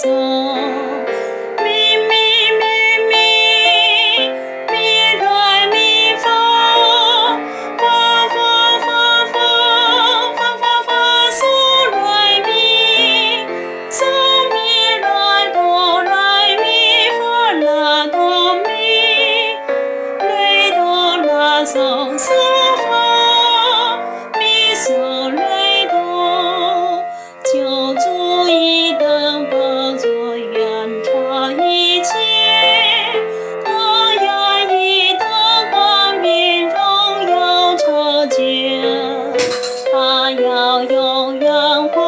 嗦。咪咪咪咪，咪来咪发，发嗦来咪，嗦咪来哆来咪发啦哆咪，来哆啦嗦嗦发，咪嗦来哆，就足以等宝座远超一切。他呀一的光明荣耀超绝，他要永远活。